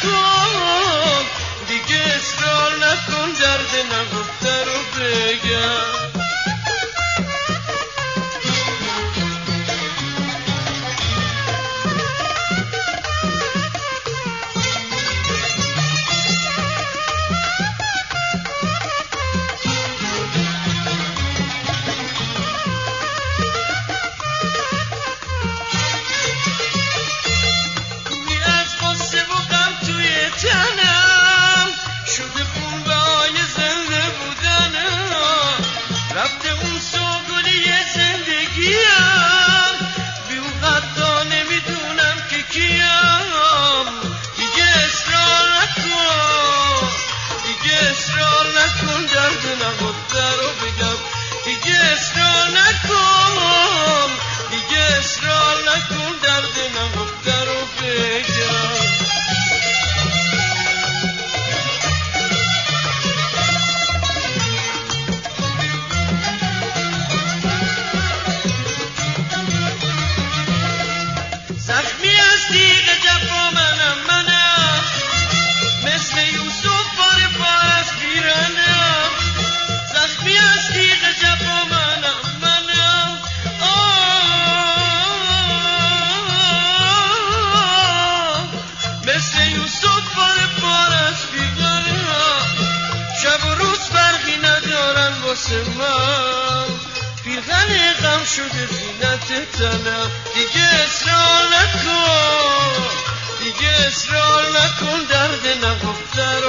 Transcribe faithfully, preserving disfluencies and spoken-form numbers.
نکن، دیگه اصرار نکن، درد نگفته رو بگم. شده خون به های زنده بودنم، رفته اون سوگلی زندگیم، بی اون حتی نمیدونم که کیم. دیگه اصرار نکن، دیگه اصرار نکن، درد نگفته رو بگم. دیگه اصرار نکن، دیگه اصرار نکن، درد نگفته رو بگم. زخمی از تیغ جفا منم منم، مثل یوسف پاره پاره از پیرنم. زخمی از تیغ جفا منم منم، آه مثل یوسف پاره پاره از پیرنم. شب و روز فرقی ندارن واسه من، پیرهن غم شده زینت تنم. دیگه اصرار نکن، دیگه اصرار نکن، درد نگفته